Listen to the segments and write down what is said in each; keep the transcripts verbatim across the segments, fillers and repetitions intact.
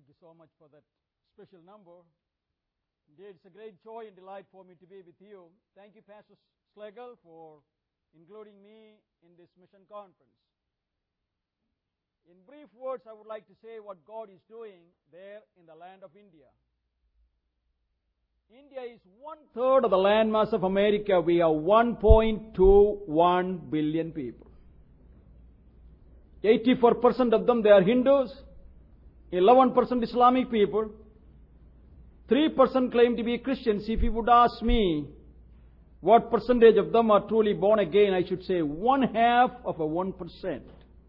Thank you so much for that special number. Indeed, it's a great joy and delight for me to be with you. Thank you, Pastor Schlegel, for including me in this mission conference. In brief words, I would like to say what God is doing there in the land of India. India is one-third of the landmass of America. We are one point two one billion people. eighty-four percent of them, they are Hindus. eleven percent Islamic people. three percent claim to be Christians. If you would ask me what percentage of them are truly born again, I should say one half of a one percent.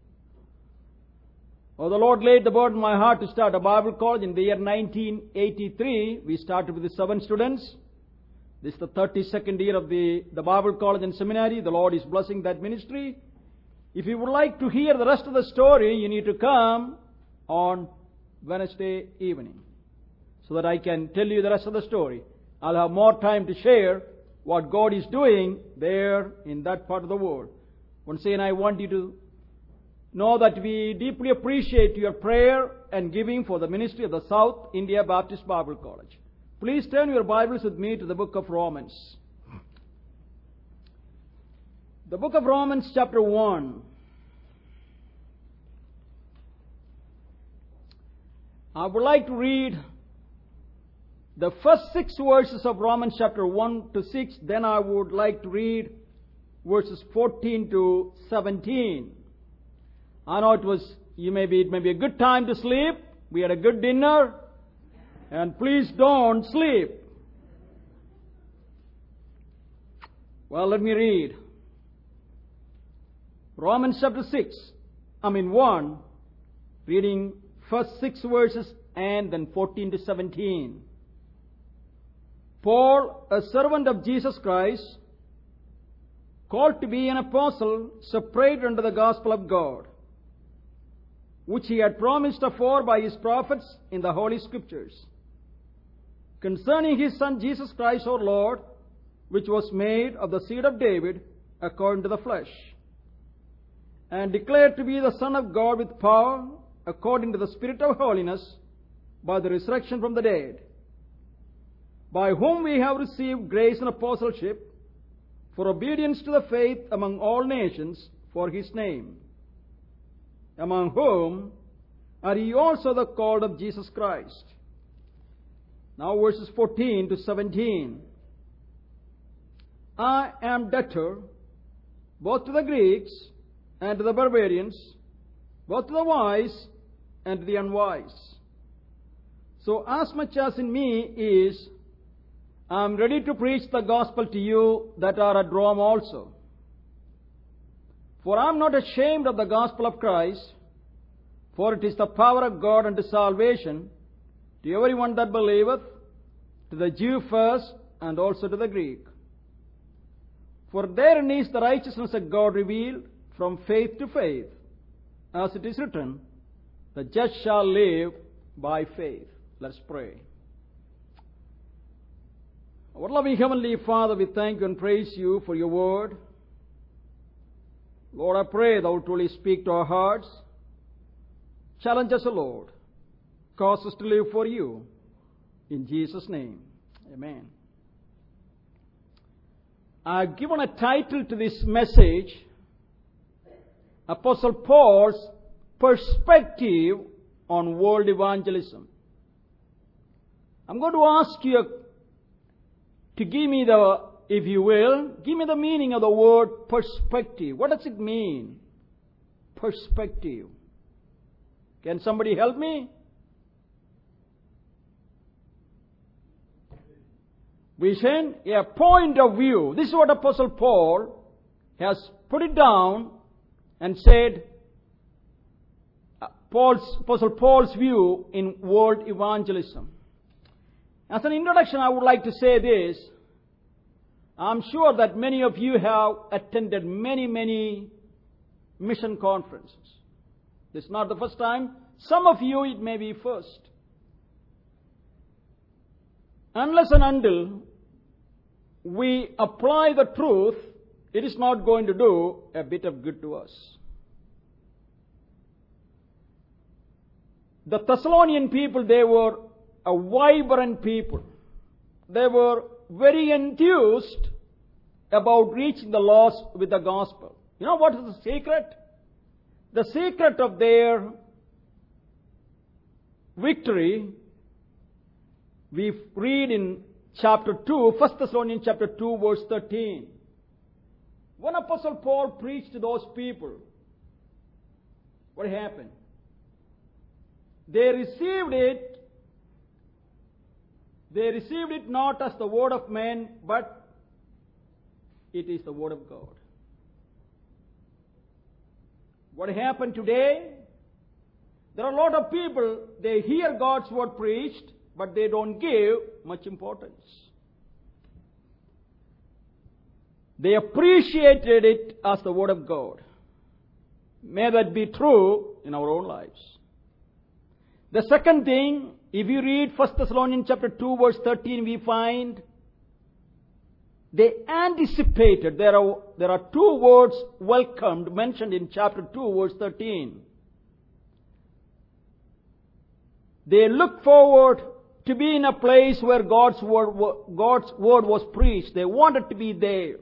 Oh, the Lord laid the burden in my heart to start a Bible college in the year nineteen eighty-three. We started with the seven students. This is the thirty-second year of the, the Bible college and seminary. The Lord is blessing that ministry. If you would like to hear the rest of the story, you need to come on Wednesday evening so that I can tell you the rest of the story. I'll have more time to share what God is doing there in that part of the world. Once again, I want you to know that we deeply appreciate your prayer and giving for the ministry of the South India Baptist Bible College. Please turn your Bibles with me to the book of Romans. The book of Romans chapter one. I would like to read the first six verses of Romans chapter one to six. Then I would like to read verses fourteen to seventeen. I know it was, you may be, it may be a good time to sleep. We had a good dinner. And please don't sleep. Well, let me read. Romans chapter six, I mean one, reading first six verses and then fourteen to seventeen. Paul, a servant of Jesus Christ, called to be an apostle, separated unto the gospel of God, which he had promised afore by his prophets in the Holy Scriptures, concerning his Son Jesus Christ our Lord, which was made of the seed of David according to the flesh, and declared to be the Son of God with power, according to the Spirit of holiness, by the resurrection from the dead, by whom we have received grace and apostleship, for obedience to the faith among all nations for his name, among whom are ye also the called of Jesus Christ. Now verses fourteen to seventeen. I am debtor both to the Greeks and to the barbarians, both to the wise and to the unwise. So as much as in me is, I am ready to preach the gospel to you that are at Rome also. For I am not ashamed of the gospel of Christ, for it is the power of God unto salvation to everyone that believeth, to the Jew first, and also to the Greek. For therein is the righteousness of God revealed from faith to faith, as it is written, the just shall live by faith. Let's pray. Our loving Heavenly Father, we thank you and praise you for your word. Lord, I pray thou wilt truly speak to our hearts. Challenge us, O Lord. Cause us to live for you. In Jesus' name, amen. I've given a title to this message, Apostle Paul's Perspective on World Evangelism. I'm going to ask you to give me the, if you will, give me the meaning of the word perspective. What does it mean? Perspective. Can somebody help me? Vision, a point of view. This is what Apostle Paul has put it down and said, uh, Paul's, Apostle Paul's view in world evangelism. As an introduction, I would like to say this. I'm sure that many of you have attended many, many mission conferences. This is not the first time. Some of you, it may be first. Unless and until we apply the truth, it is not going to do a bit of good to us. The Thessalonian people, they were a vibrant people. They were very enthused about reaching the lost with the gospel. You know what is the secret? The secret of their victory, we read in chapter two, First Thessalonians chapter two, verse thirteen. When Apostle Paul preached to those people, what happened? They received it, they received it not as the word of man, but it is the word of God. What happened today? There are a lot of people, they hear God's word preached, but they don't give much importance. They appreciated it as the word of God. May that be true in our own lives. The second thing, if you read First Thessalonians chapter two, verse thirteen, we find they anticipated. There are, there are two words welcomed mentioned in chapter two, verse thirteen. They looked forward to be in a place where God's word, God's word was preached. They wanted to be there.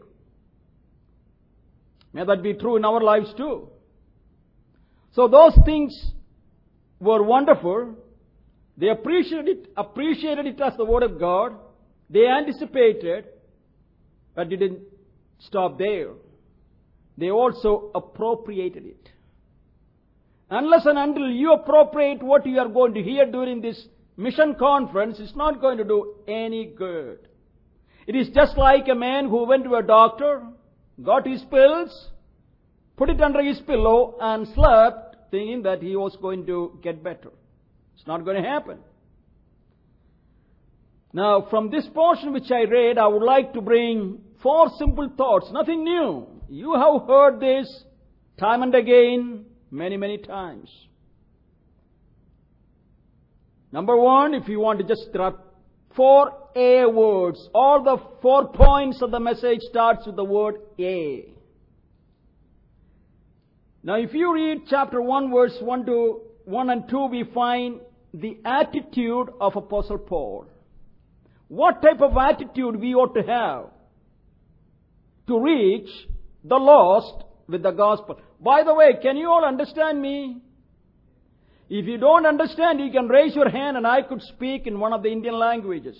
May that be true in our lives too. So those things were wonderful. They appreciated it, appreciated it as the word of God. They anticipated, but didn't stop there. They also appropriated it. Unless and until you appropriate what you are going to hear during this mission conference, it's not going to do any good. It is just like a man who went to a doctor, got his pills, put it under his pillow and slept, thinking that he was going to get better. It's not going to happen. Now, from this portion which I read, I would like to bring four simple thoughts, nothing new. You have heard this time and again, many, many times. Number one, if you want to just, there are four A words. All the four points of the message starts with the word A. Now, if you read chapter one, verse one to one and two, we find the attitude of Apostle Paul. What type of attitude we ought to have to reach the lost with the gospel? By the way, can you all understand me? If you don't understand, you can raise your hand and I could speak in one of the Indian languages.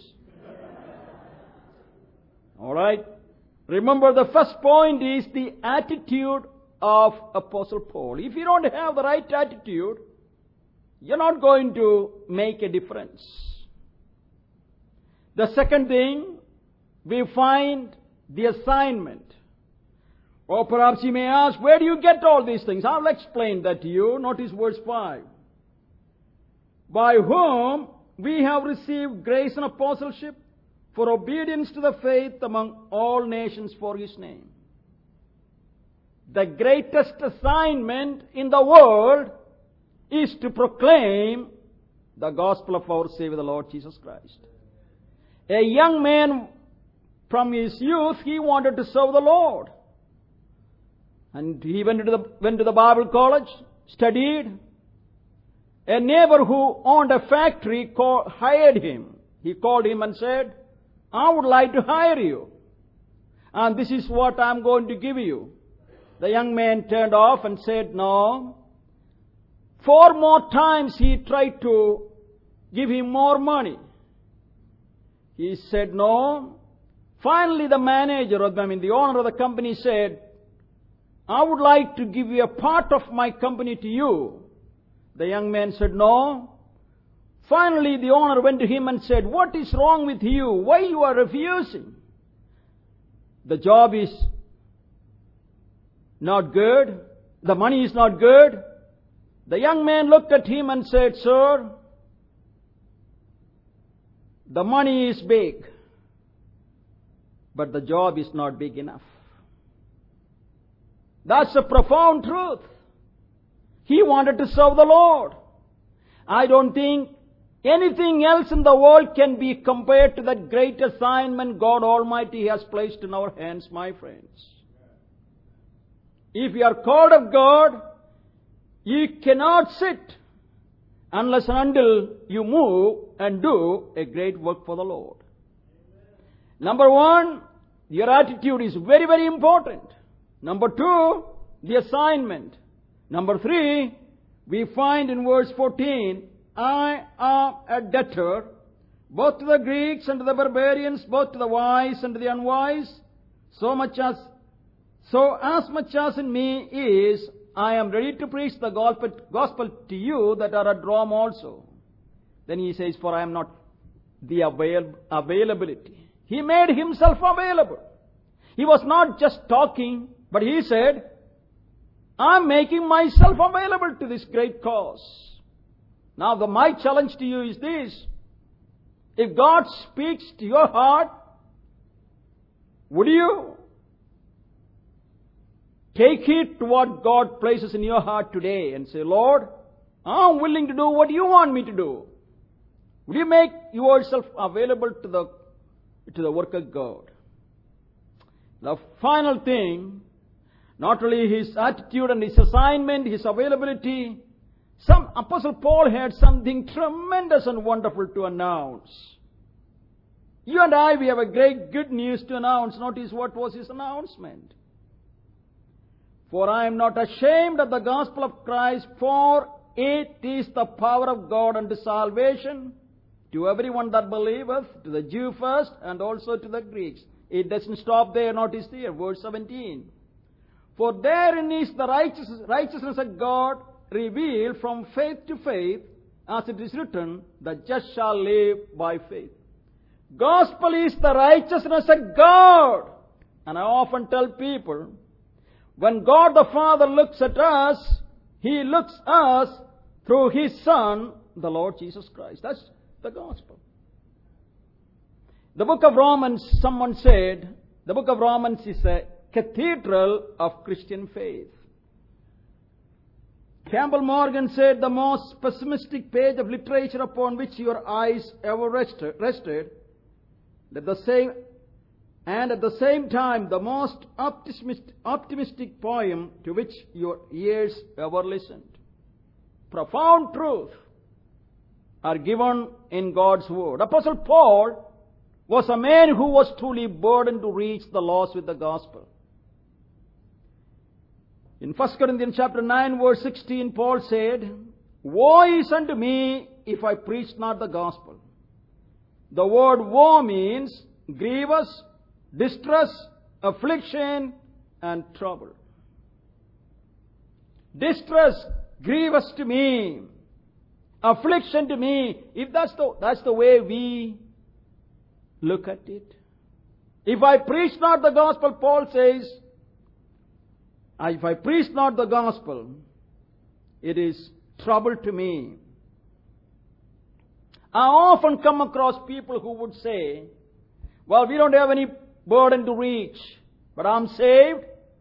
All right? Remember, the first point is the attitude of Apostle Paul. If you don't have the right attitude, you're not going to make a difference. The second thing, we find the assignment. Or perhaps you may ask, where do you get all these things? I'll explain that to you. Notice verse five. By whom we have received grace and apostleship for obedience to the faith among all nations for His name. The greatest assignment in the world is to proclaim the gospel of our Savior, the Lord Jesus Christ. A young man from his youth, he wanted to serve the Lord. And he went to the, went to the Bible college, studied. A neighbor who owned a factory called, hired him. He called him and said, I would like to hire you. And this is what I'm going to give you. The young man turned off and said, no. Four more times he tried to give him more money. He said no. Finally the manager, I mean the owner of the company said, I would like to give you a part of my company to you. The young man said no. Finally the owner went to him and said, what is wrong with you? Why you are refusing? The job is not good. The money is not good. The young man looked at him and said, sir, the money is big, but the job is not big enough. That's a profound truth. He wanted to serve the Lord. I don't think anything else in the world can be compared to that great assignment God Almighty has placed in our hands, my friends. If you are called of God, you cannot sit unless and until you move and do a great work for the Lord. Number one, your attitude is very, very important. Number two, the assignment. Number three, we find in verse fourteen, I am a debtor, both to the Greeks and to the barbarians, both to the wise and to the unwise, so much as, so as much as in me is, I am ready to preach the gospel to you that are at Rome also. Then he says, for I am not the avail- availability. He made himself available. He was not just talking, but he said, I'm making myself available to this great cause. Now, the, my challenge to you is this. If God speaks to your heart, would you take heed to what God places in your heart today and say, Lord, I'm willing to do what you want me to do. Would you make yourself available to the, to the work of God? The final thing, not only his attitude and his assignment, his availability, some Apostle Paul had something tremendous and wonderful to announce. You and I, we have a great good news to announce. Notice what was his announcement. For I am not ashamed of the gospel of Christ, for it is the power of God unto salvation to everyone that believeth, to the Jew first, and also to the Greeks. It doesn't stop there. Notice here, verse seventeen. For therein is the righteousness, righteousness of God revealed from faith to faith, as it is written, the just shall live by faith. Gospel is the righteousness of God. And I often tell people, when God the Father looks at us, He looks us through His Son, the Lord Jesus Christ. That's the gospel. The book of Romans, someone said, the book of Romans is a cathedral of Christian faith. Campbell Morgan said, the most pessimistic page of literature upon which your eyes ever rested, rested at the same, and at the same time the most optimistic, optimistic poem to which your ears ever listened. Profound truth are given in God's word. Apostle Paul was a man who was truly burdened to reach the lost with the gospel. In First Corinthians chapter nine, verse sixteen, Paul said, woe is unto me if I preach not the gospel. The word woe means grievous, distress, affliction, and trouble. Distress, grievous to me, affliction to me. If that's the, that's the way we look at it. If I preach not the gospel, Paul says, if I preach not the gospel, it is trouble to me. I often come across people who would say, well, we don't have any burden to reach, but I'm saved.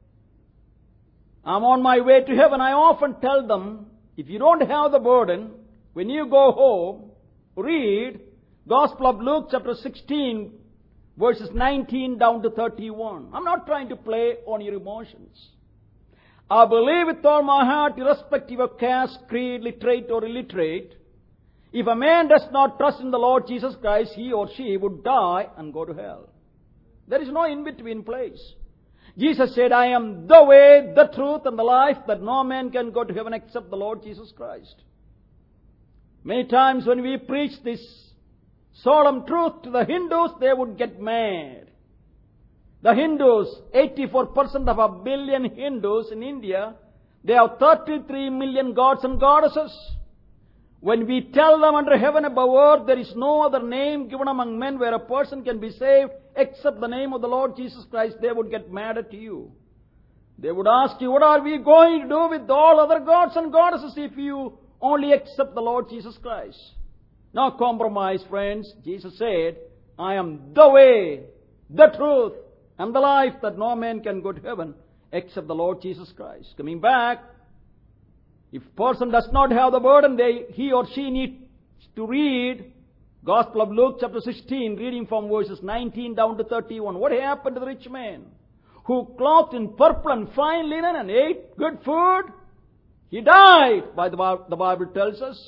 I'm on my way to heaven. I often tell them, if you don't have the burden, when you go home, read Gospel of Luke chapter sixteen, verses nineteen down to thirty-one. I'm not trying to play on your emotions. I believe with all my heart, irrespective of caste, creed, literate or illiterate, if a man does not trust in the Lord Jesus Christ, he or she would die and go to hell. There is no in-between place. Jesus said, I am the way, the truth, and the life, that no man can go to heaven except the Lord Jesus Christ. Many times when we preach this solemn truth to the Hindus, they would get mad. The Hindus, eighty-four percent of a billion Hindus in India, they have thirty-three million gods and goddesses. When we tell them under heaven above earth, there is no other name given among men where a person can be saved except the name of the Lord Jesus Christ, they would get mad at you. They would ask you, what are we going to do with all other gods and goddesses if you only accept the Lord Jesus Christ? No compromise, friends. Jesus said, I am the way, the truth, and the life, that no man can go to heaven except the Lord Jesus Christ. Coming back, if a person does not have the burden, they, he or she needs to read Gospel of Luke chapter sixteen, reading from verses nineteen down to thirty-one. What happened to the rich man who clothed in purple and fine linen and ate good food? He died, by the, the Bible tells us.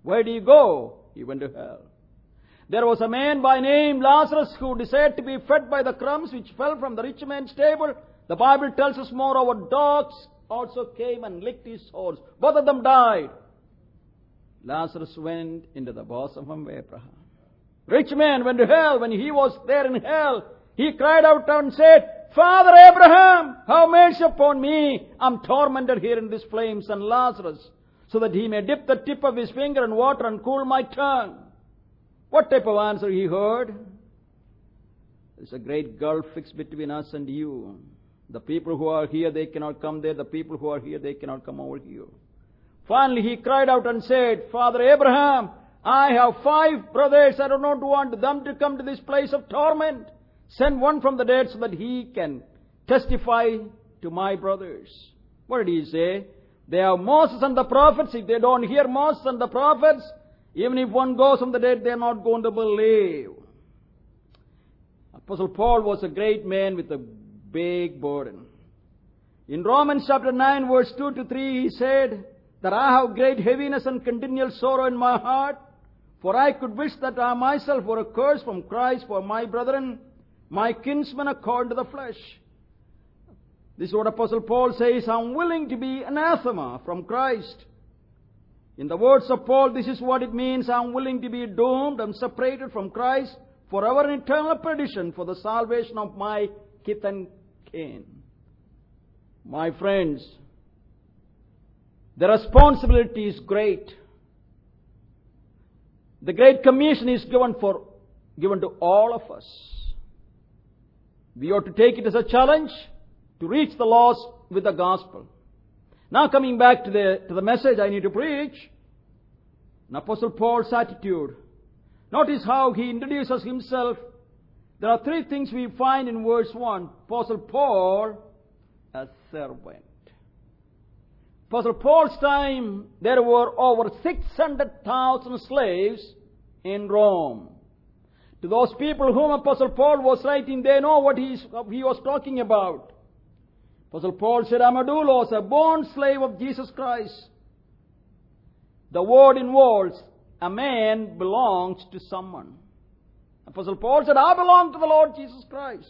Where did he go? He went to hell. There was a man by name Lazarus who desired to be fed by the crumbs which fell from the rich man's table. The Bible tells us moreover, dogs also came and licked his sores. Both of them died. Lazarus went into the bosom of Abraham. Rich man went to hell. When he was there in hell, he cried out and said, Father Abraham, have mercy upon me. I'm tormented here in these flames. And Lazarus, so that he may dip the tip of his finger in water and cool my tongue. What type of answer he heard? There's a great gulf fixed between us and you. The people who are here, they cannot come there. The people who are here, they cannot come over here. Finally, he cried out and said, Father Abraham, I have five brothers. I do not want them to come to this place of torment. Send one from the dead so that he can testify to my brothers. What did he say? They have Moses and the prophets. If they don't hear Moses and the prophets, even if one goes from the dead, they are not going to believe. Apostle Paul was a great man with a big burden. In Romans chapter nine, verse two to three, he said that I have great heaviness and continual sorrow in my heart, for I could wish that I myself were accursed from Christ for my brethren, my kinsmen according to the flesh. This is what Apostle Paul says, I'm willing to be anathema from Christ. In the words of Paul, this is what it means, I'm willing to be doomed and separated from Christ forever in eternal perdition for the salvation of my kith and kin. My friends, the responsibility is great. The Great Commission is given for given to all of us. We ought to take it as a challenge to reach the lost with the gospel. Now coming back to the, to the message I need to preach, in Apostle Paul's attitude, notice how he introduces himself. There are three things we find in verse one. Apostle Paul, a servant. Apostle Paul's time, there were over six hundred thousand slaves in Rome. To those people whom Apostle Paul was writing, they know what he's, he was talking about. Apostle Paul said, I'm a doulos, a born slave of Jesus Christ. The word involves a man belongs to someone. Apostle Paul said, I belong to the Lord Jesus Christ.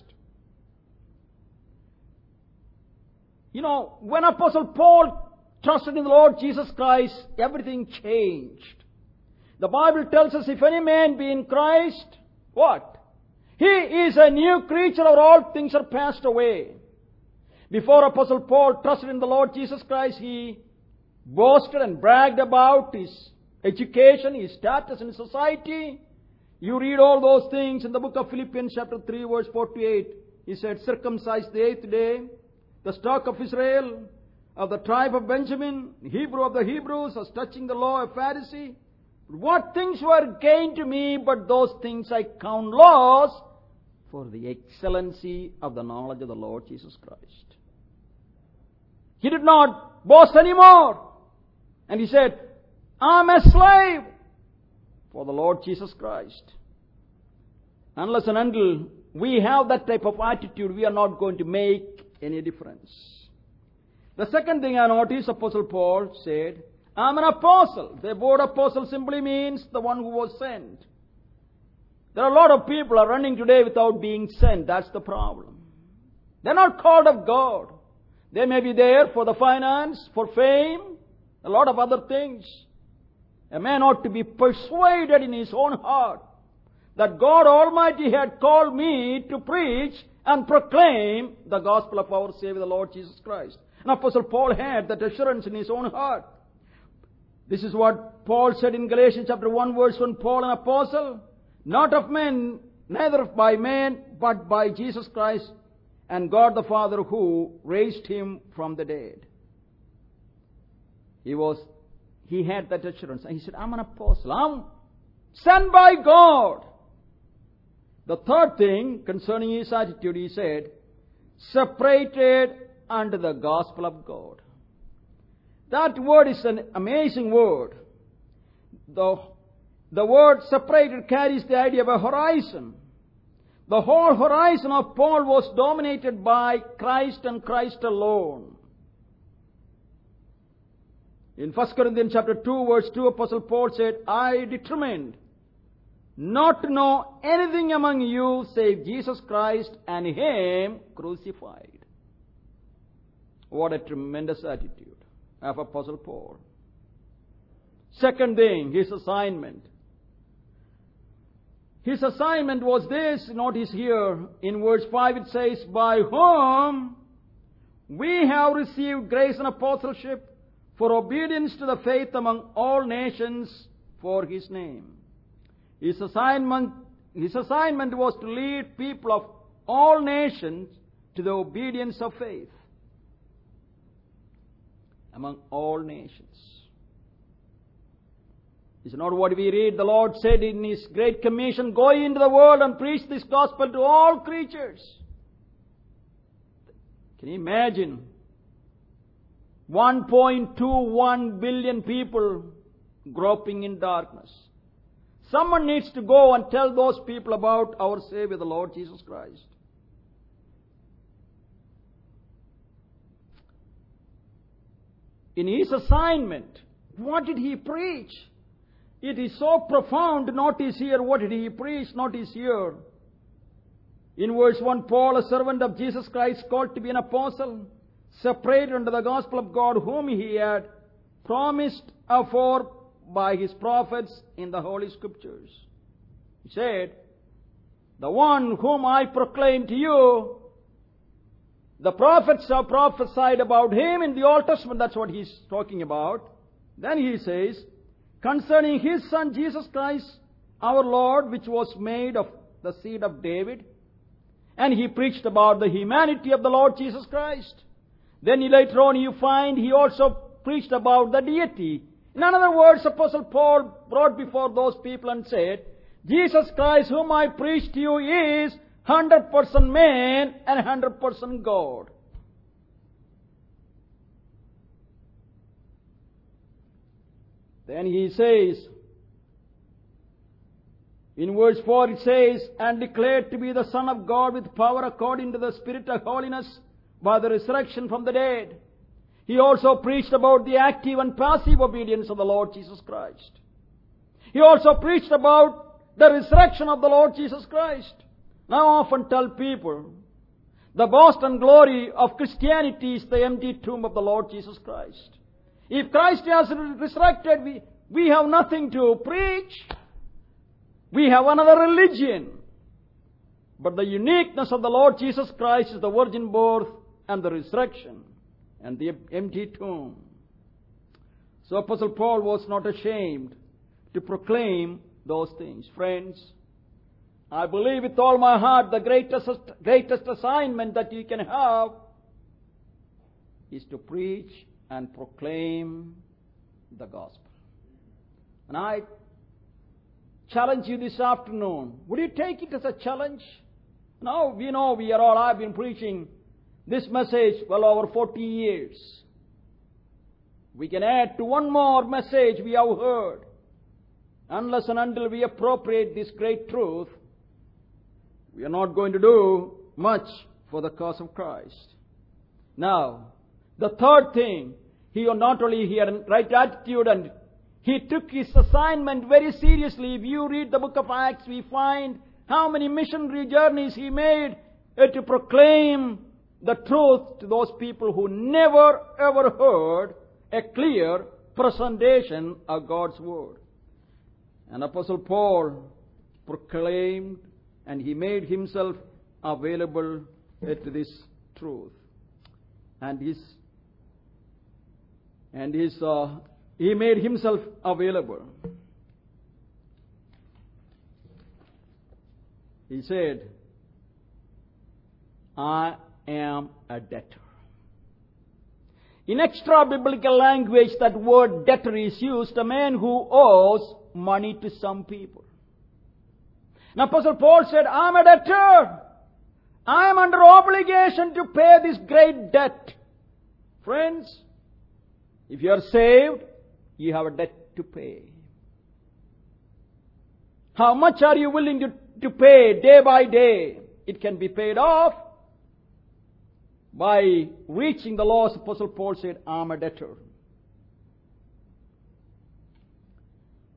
You know, when Apostle Paul trusted in the Lord Jesus Christ, everything changed. The Bible tells us, if any man be in Christ, what? He is a new creature, or all things are passed away. Before Apostle Paul trusted in the Lord Jesus Christ, he boasted and bragged about his education, his status in society. You read all those things in the book of Philippians chapter three, verse forty-eight. He said, circumcised the eighth day, the stock of Israel, of the tribe of Benjamin, Hebrew of the Hebrews, as touching the law, a Pharisee. What things were gained to me, but those things I count loss for the excellency of the knowledge of the Lord Jesus Christ. He did not boast anymore. And he said, I'm a slave for the Lord Jesus Christ. Unless and until we have that type of attitude, we are not going to make any difference. The second thing I noticed, Apostle Paul said, I'm an apostle. The word apostle simply means the one who was sent. There are a lot of people are running today without being sent. That's the problem. They're not called of God. They may be there for the finance, for fame, a lot of other things. A man ought to be persuaded in his own heart that God Almighty had called me to preach and proclaim the gospel of our Savior, the Lord Jesus Christ. And Apostle Paul had that assurance in his own heart. This is what Paul said in Galatians chapter one, verse one, Paul, an apostle, not of men, neither by man, but by Jesus Christ and God the Father who raised him from the dead. He was, he had that assurance. And he said, I'm an apostle. I'm sent by God. The third thing concerning his attitude, he said, separated unto the gospel of God. That word is an amazing word. The, the word separated carries the idea of a horizon. The whole horizon of Paul was dominated by Christ and Christ alone. In First Corinthians chapter two, verse two, Apostle Paul said, I determined not to know anything among you save Jesus Christ and Him crucified. What a tremendous attitude of Apostle Paul. Second thing, his assignment. His assignment was this, notice here, in verse five it says, by whom we have received grace and apostleship for obedience to the faith among all nations for His name. His assignment, his assignment was to lead people of all nations to the obedience of faith among all nations. Is not what we read. The Lord said in His Great Commission, go ye into the world and preach this gospel to all creatures. Can you imagine? one point two one billion people groping in darkness. Someone needs to go and tell those people about our Savior, the Lord Jesus Christ. In His assignment, what did He preach? It is so profound. Notice here, what did He preach? Notice here. In verse one, Paul, a servant of Jesus Christ, called to be an apostle, separated unto the gospel of God, whom He had promised afore by His prophets in the Holy Scriptures. He said, the one whom I proclaim to you, the prophets have prophesied about Him in the Old Testament. That's what he's talking about. Then he says, concerning His Son Jesus Christ, our Lord, which was made of the seed of David. And he preached about the humanity of the Lord Jesus Christ. Then later on you find he also preached about the deity. In other words, Apostle Paul brought before those people and said, Jesus Christ, whom I preach to you, is one hundred percent man and one hundred percent God. Then he says, in verse four it says, and declared to be the Son of God with power according to the Spirit of holiness by the resurrection from the dead. He also preached about the active and passive obedience of the Lord Jesus Christ. He also preached about the resurrection of the Lord Jesus Christ. Now I often tell people, the boast and glory of Christianity is the empty tomb of the Lord Jesus Christ. If Christ has resurrected, we, we have nothing to preach. We have another religion. But the uniqueness of the Lord Jesus Christ is the virgin birth and the resurrection and the empty tomb. So Apostle Paul was not ashamed to proclaim those things. Friends, I believe with all my heart the greatest, greatest assignment that you can have is to preach and proclaim the gospel. And I challenge you this afternoon. Would you take it as a challenge? Now, we know we are all, I've been preaching this message well over forty years. We can add to one more message we have heard. Unless and until we appropriate this great truth, we are not going to do much for the cause of Christ. Now, the third thing, he not only he had a right attitude and he took his assignment very seriously. If you read the book of Acts, we find how many missionary journeys he made uh, to proclaim the truth to those people who never ever heard a clear presentation of God's word. And Apostle Paul proclaimed and he made himself available to this truth. And his and his uh, he made himself available. He said, I am a debtor. In extra biblical language, that word debtor is used, a man who owes money to some people. Now Apostle Paul said, I am a debtor. I am under obligation to pay this great debt. Friends, if you are saved, you have a debt to pay. How much are you willing to, to pay day by day? It can be paid off by reaching the lost. Apostle Paul said, I am a debtor.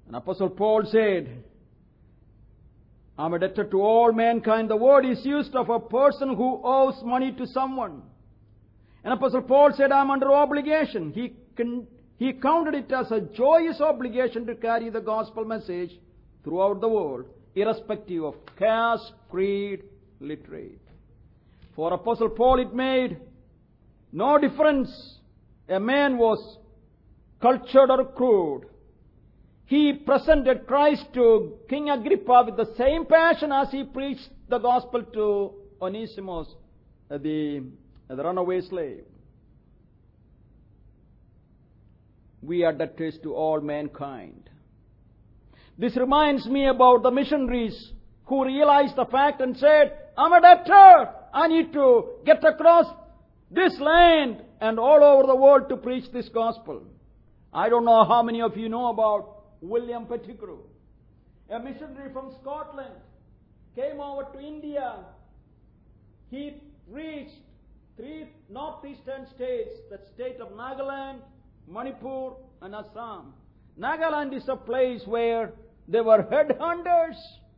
And Apostle Paul said, I'm a debtor to all mankind. The word is used of a person who owes money to someone. And Apostle Paul said, I'm under obligation. He, con- he counted it as a joyous obligation to carry the gospel message throughout the world, irrespective of caste, creed, literate. For Apostle Paul, it made no difference. A man was cultured or crude. He presented Christ to King Agrippa with the same passion as he preached the gospel to Onesimus, the, the runaway slave. We are debtors to all mankind. This reminds me about the missionaries who realized the fact and said, I'm a debtor. I need to get across this land and all over the world to preach this gospel. I don't know how many of you know about William Pettigrew, a missionary from Scotland, came over to India. He reached three northeastern states, the state of Nagaland, Manipur, and Assam. Nagaland is a place where they were headhunters.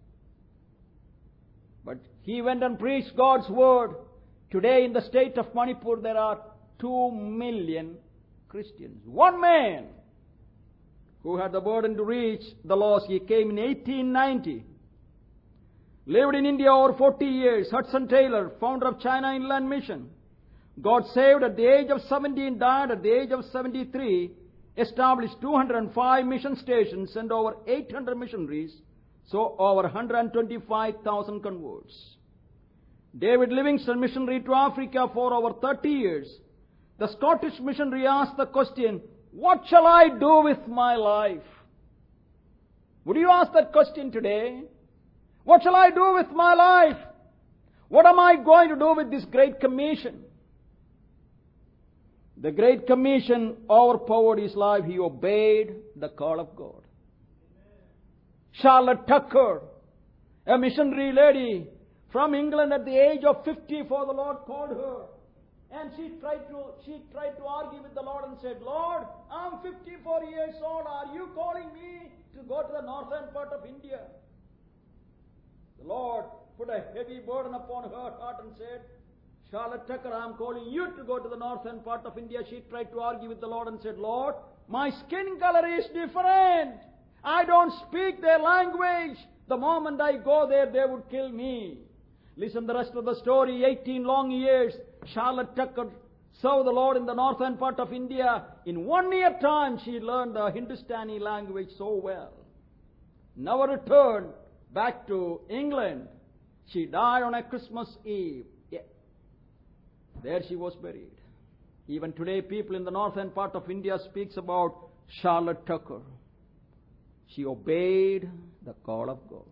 But he went and preached God's word. Today in the state of Manipur there are two million Christians. One man who had the burden to reach the lost. He came in eighteen ninety. Lived in India over forty years. Hudson Taylor, founder of China Inland Mission. Got saved at the age of seventeen, died at the age of seventy-three. Established two hundred five mission stations, sent over eight hundred missionaries. So over one hundred twenty-five thousand converts. David Livingstone, missionary to Africa for over thirty years. The Scottish missionary asked the question, what shall I do with my life? Would you ask that question today? What shall I do with my life? What am I going to do with this Great Commission? The Great Commission overpowered his life. He obeyed the call of God. Charlotte Tucker, a missionary lady from England at the age of fifty, for the Lord called her. And she tried to she tried to argue with the Lord and said, Lord, I'm fifty-four years old. Are you calling me to go to the northern part of India? The Lord put a heavy burden upon her heart and said, Charlotte Tucker, I'm calling you to go to the northern part of India. She tried to argue with the Lord and said, Lord, my skin color is different. I don't speak their language. The moment I go there, they would kill me. Listen the rest of the story. eighteen long years, Charlotte Tucker served the Lord in the northern part of India. In one year time, she learned the Hindustani language so well. Never returned back to England. She died on a Christmas Eve. Yeah. There she was buried. Even today, people in the northern part of India speaks about Charlotte Tucker. She obeyed the call of God.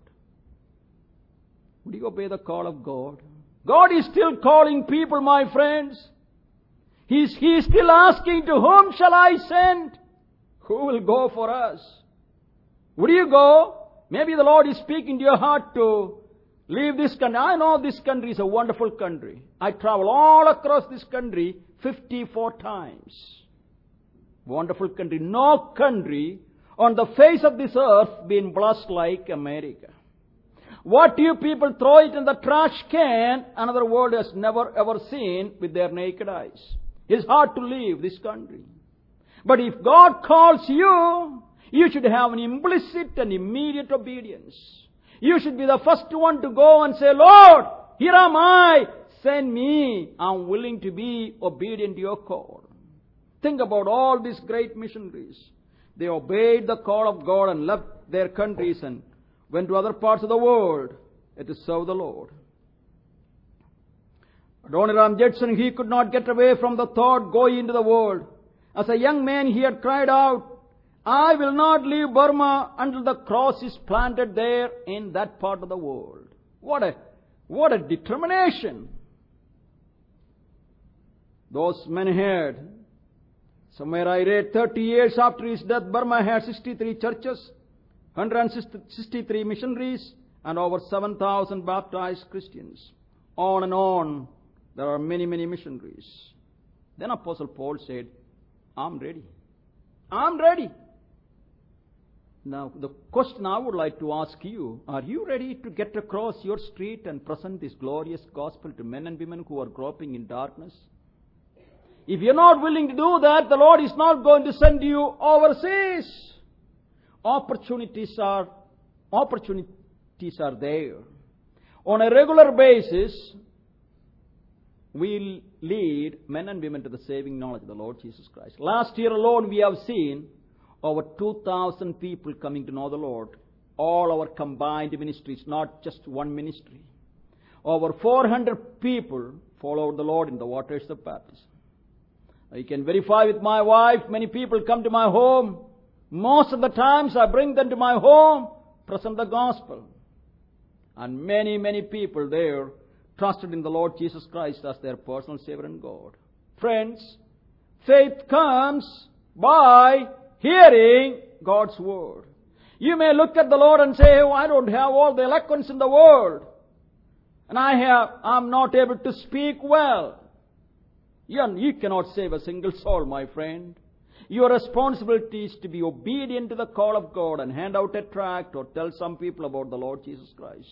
Would you obey the call of God? God is still calling people, my friends. He's, he is still asking, to whom shall I send? Who will go for us? Would you go? Maybe the Lord is speaking to your heart to leave this country. I know this country is a wonderful country. I travel all across this country fifty-four times. Wonderful country. No country on the face of this earth been blessed like America. What you people throw it in the trash can, another world has never ever seen with their naked eyes. It's hard to leave this country. But if God calls you, you should have an implicit and immediate obedience. You should be the first one to go and say, Lord, here am I, send me. I'm willing to be obedient to your call. Think about all these great missionaries. They obeyed the call of God and left their countries and went to other parts of the world to serve the Lord. Adoniram Judson, he could not get away from the thought, go into the world. As a young man, he had cried out, I will not leave Burma until the cross is planted there in that part of the world. What a, what a determination. Those men had, somewhere I read, thirty years after his death, Burma had sixty-three churches, one hundred sixty-three missionaries, and over seven thousand baptized Christians. On and on, there are many, many missionaries. Then Apostle Paul said, I'm ready. I'm ready. Now, the question I would like to ask you, are you ready to get across your street and present this glorious gospel to men and women who are groping in darkness? If you're not willing to do that, the Lord is not going to send you overseas. Opportunities are, opportunities are there. On a regular basis, we'll lead men and women to the saving knowledge of the Lord Jesus Christ. Last year alone, we have seen over two thousand people coming to know the Lord. All our combined ministries, not just one ministry. Over four hundred people followed the Lord in the waters of baptism. I can verify with my wife, many people come to my home. Most of the times I bring them to my home, present the gospel. And many, many people there trusted in the Lord Jesus Christ as their personal Savior and God. Friends, faith comes by hearing God's word. You may look at the Lord and say, oh, I don't have all the eloquence in the world. And I have, I'm not able to speak well. You, you cannot save a single soul, my friend. Your responsibility is to be obedient to the call of God and hand out a tract or tell some people about the Lord Jesus Christ.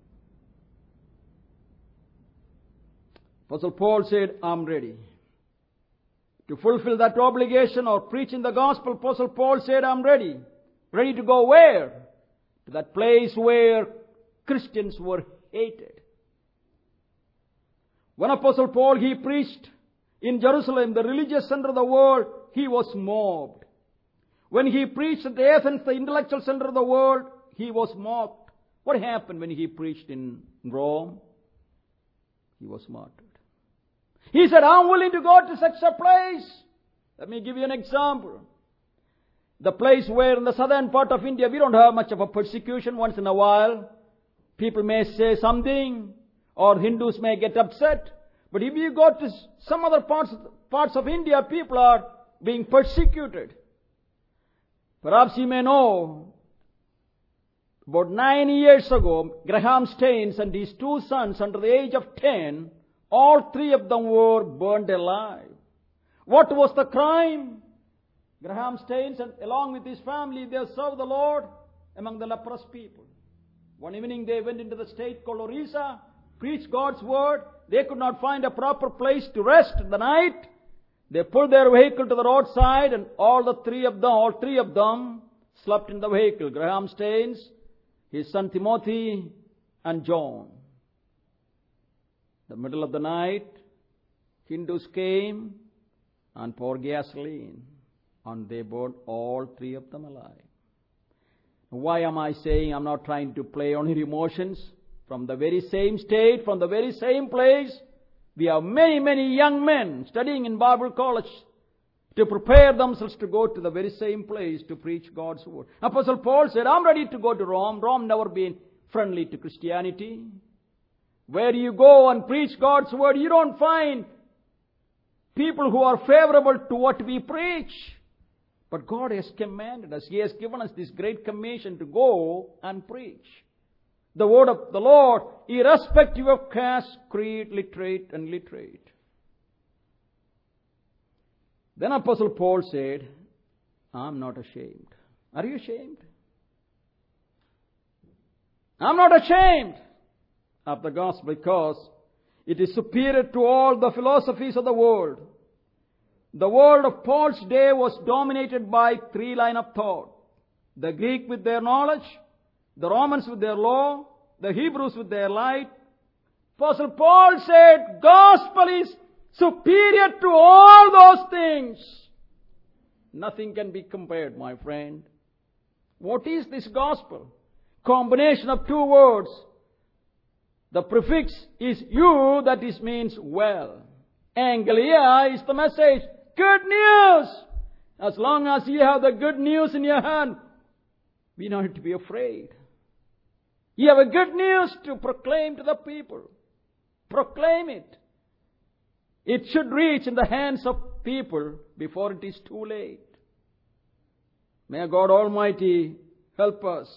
Apostle Paul said, I'm ready. To fulfill that obligation or preaching the gospel, Apostle Paul said, I'm ready. Ready to go where? To that place where Christians were hated. When Apostle Paul, he preached in Jerusalem, the religious center of the world, he was mobbed. When he preached at Athens, the intellectual center of the world, he was mocked. What happened when he preached in Rome? He was martyred. He said, I'm willing to go to such a place. Let me give you an example. The place where in the southern part of India, we don't have much of a persecution once in a while. People may say something, or Hindus may get upset. But if you go to some other parts, parts of India, people are being persecuted. Perhaps you may know, about nine years ago, Graham Staines and his two sons under the age of ten, all three of them were burned alive. What was the crime? Graham Staines, and along with his family, they served the Lord among the leprous people. One evening they went into the state called Orissa, preached God's word. They could not find a proper place to rest in the night. They pulled their vehicle to the roadside, and all the three of them, all three of them slept in the vehicle. Graham Staines, his son Timothy, and John. The middle of the night, Hindus came and poured gasoline, and they burned all three of them alive. Why am I saying I'm not trying to play on your emotions? From the very same state, from the very same place, we have many, many young men studying in Bible college to prepare themselves to go to the very same place to preach God's word. Apostle Paul said, I'm ready to go to Rome. Rome never been friendly to Christianity. Where you go and preach God's word, you don't find people who are favorable to what we preach. But God has commanded us. He has given us this great commission to go and preach the word of the Lord, irrespective of caste, creed, literate, and literate. Then Apostle Paul said, I'm not ashamed. Are you ashamed? I'm not ashamed of the gospel because it is superior to all the philosophies of the world. The world of Paul's day was dominated by three lines of thought. The Greek with their knowledge, the Romans with their law, the Hebrews with their light. Apostle Paul said, gospel is superior to all those things. Nothing can be compared, my friend. What is this gospel? Combination of two words. The prefix is you, that is means well. Angelia is the message. Good news. As long as you have the good news in your hand, we don't have to be afraid. You have a good news to proclaim to the people. Proclaim it. It should reach in the hands of people before it is too late. May God Almighty help us.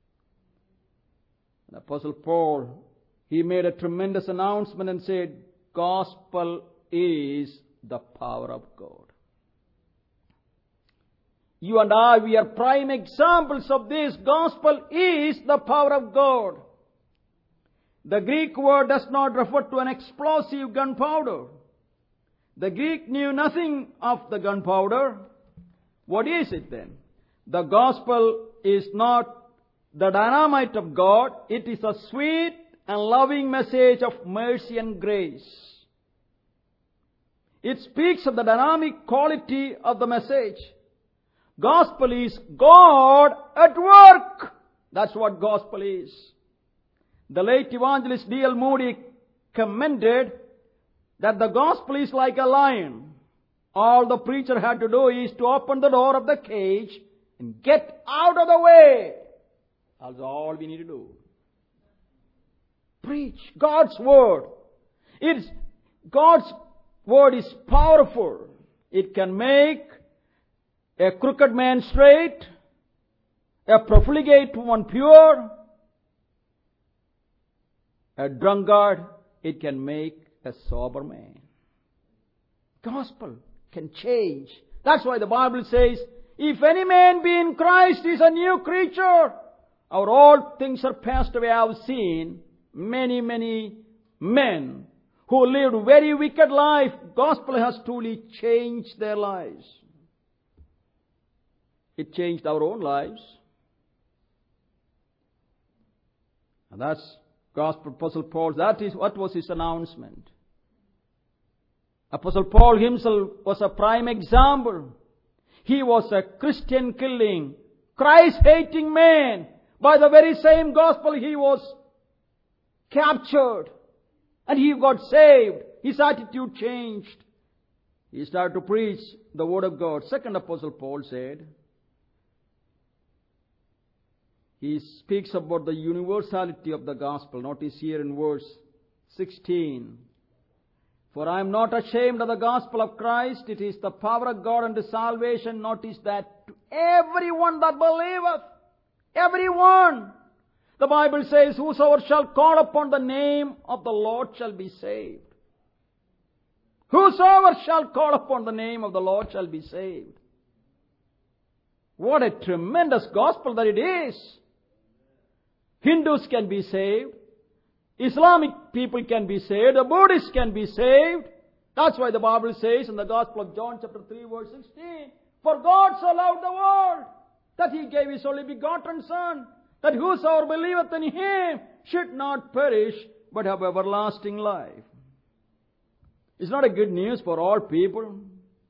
And Apostle Paul, he made a tremendous announcement and said, gospel is the power of God. You and I, we are prime examples of this. Gospel is the power of God. The Greek word does not refer to an explosive gunpowder. The Greek knew nothing of the gunpowder. What is it then? The gospel is not the dynamite of God. It is a sweet and loving message of mercy and grace. It speaks of the dynamic quality of the message. Gospel is God at work. That's what gospel is. The late evangelist D L Moody commented that the gospel is like a lion. All the preacher had to do is to open the door of the cage and get out of the way. That's all we need to do. Preach God's word. It's, God's word is powerful. It can make a crooked man straight, a profligate one pure, a drunkard, it can make a sober man. Gospel can change. That's why the Bible says, if any man be in Christ, he is a new creature. Our old things are passed away. I have seen many, many men who lived very wicked life. Gospel has truly changed their lives. It changed our own lives. And that's Gospel Apostle Paul. That is what was his announcement. Apostle Paul himself was a prime example. He was a Christian killing, Christ-hating man. By the very same gospel he was captured. And he got saved. His attitude changed. He started to preach the word of God. Second Apostle Paul said, he speaks about the universality of the gospel. Notice here in verse sixteen. For I am not ashamed of the gospel of Christ. It is the power of God unto salvation. Notice that to everyone that believeth. Everyone. The Bible says, whosoever shall call upon the name of the Lord shall be saved. Whosoever shall call upon the name of the Lord shall be saved. What a tremendous gospel that it is. Hindus can be saved. Islamic people can be saved. The Buddhists can be saved. That's why the Bible says in the Gospel of John chapter three verse sixteen, for God so loved the world that He gave His only begotten Son, that whosoever believeth in Him should not perish but have everlasting life. It's not a good news for all people.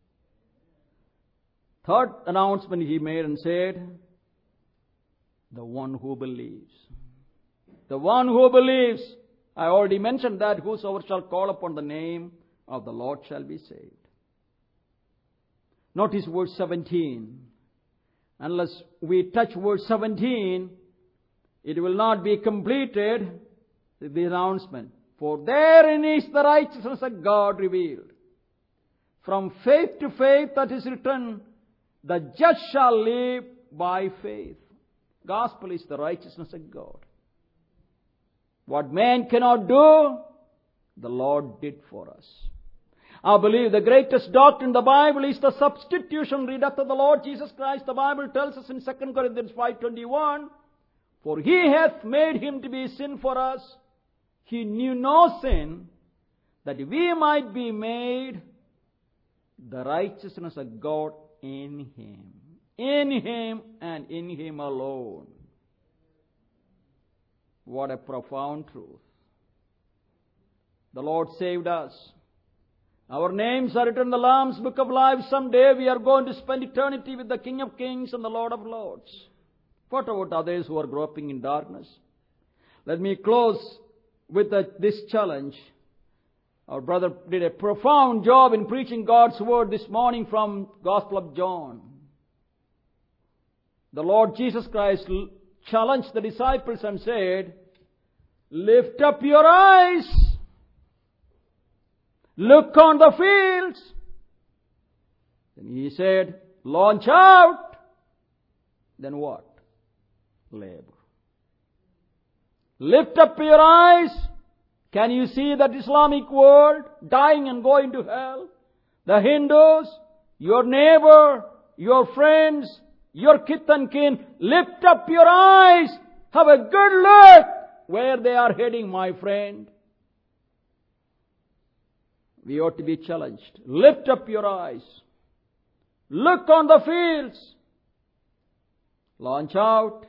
Third announcement He made and said, the one who believes. The one who believes. I already mentioned that whosoever shall call upon the name of the Lord shall be saved. Notice verse seventeen. Unless we touch verse seventeen, it will not be completed, the announcement. For therein is the righteousness of God revealed. From faith to faith that is written, the just shall live by faith. Gospel is the righteousness of God. What man cannot do, the Lord did for us. I believe the greatest doctrine in the Bible is the substitutionary death of the Lord Jesus Christ. The Bible tells us in Second Corinthians five twenty-one, for He hath made Him to be sin for us. He knew no sin, that we might be made the righteousness of God in Him. In Him and in Him alone. What a profound truth. The Lord saved us. Our names are written in the Lamb's Book of Life. Someday we are going to spend eternity with the King of Kings and the Lord of Lords. What about others who are groping in darkness? Let me close with the, this challenge. Our brother did a profound job in preaching God's word this morning from Gospel of John. The Lord Jesus Christ challenged the disciples and said, lift up your eyes. Look on the fields. Then He said, launch out. Then what? Labor. Lift up your eyes. Can you see that Islamic world dying and going to hell? The Hindus, your neighbor, your friends, your kith and kin. Lift up your eyes. Have a good look where they are heading, my friend. We ought to be challenged. Lift up your eyes. Look on the fields. Launch out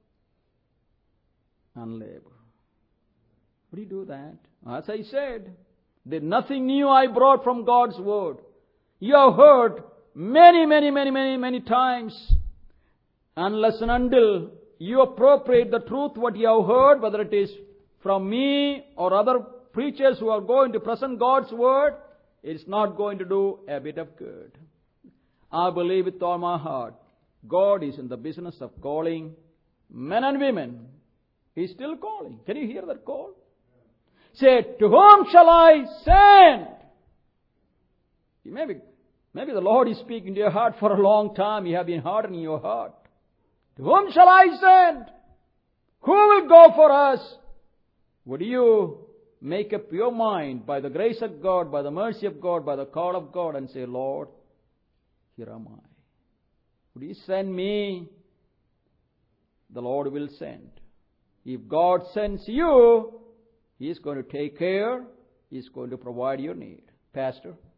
and labor. Would you do that? As I said, there's nothing new I brought from God's Word. You have heard many, many, many, many, many times. Unless and until you appropriate the truth what you have heard, whether it is from me or other preachers who are going to present God's Word, it's not going to do a bit of good. I believe with all my heart, God is in the business of calling men and women. He's still calling. Can you hear that call? Say, to whom shall I send? Maybe, maybe the Lord is speaking to your heart for a long time. You have been hardening your heart. To whom shall I send? Who will go for us? Would you make up your mind by the grace of God, by the mercy of God, by the call of God, and say, Lord, here am I. Would you send me? The Lord will send. If God sends you, He is going to take care. He is going to provide your need. Pastor?